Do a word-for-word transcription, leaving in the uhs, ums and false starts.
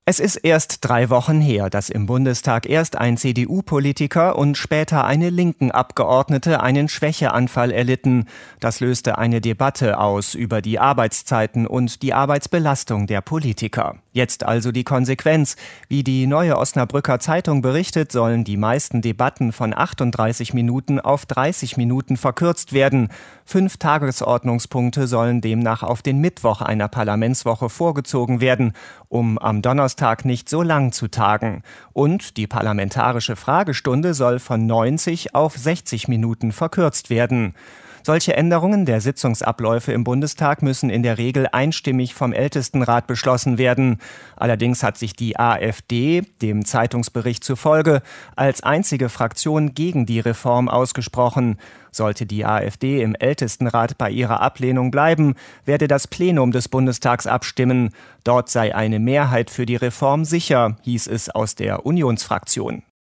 Es ist erst drei Wochen her, dass im Bundestag erst ein C D U-Politiker und später eine Linken-Abgeordnete einen Schwächeanfall erlitten. Das löste eine Debatte aus über die Arbeitszeiten und die Arbeitsbelastung der Politiker. Jetzt also die Konsequenz. Wie die Neue Osnabrücker Zeitung berichtet, sollen die meisten Debatten von achtunddreißig Minuten auf dreißig Minuten verkürzt werden. Fünf Tagesordnungspunkte sollen demnach auf den Mittwoch einer Parlamentswoche vorgezogen werden, um am Donnerstag nicht so lang zu tagen. Und die parlamentarische Fragestunde soll von neunzig auf sechzig Minuten verkürzt werden. Solche Änderungen der Sitzungsabläufe im Bundestag müssen in der Regel einstimmig vom Ältestenrat beschlossen werden. Allerdings hat sich die AfD, dem Zeitungsbericht zufolge, als einzige Fraktion gegen die Reform ausgesprochen. Sollte die AfD im Ältestenrat bei ihrer Ablehnung bleiben, werde das Plenum des Bundestags abstimmen. Dort sei eine Mehrheit für die Reform sicher, hieß es aus der Unionsfraktion.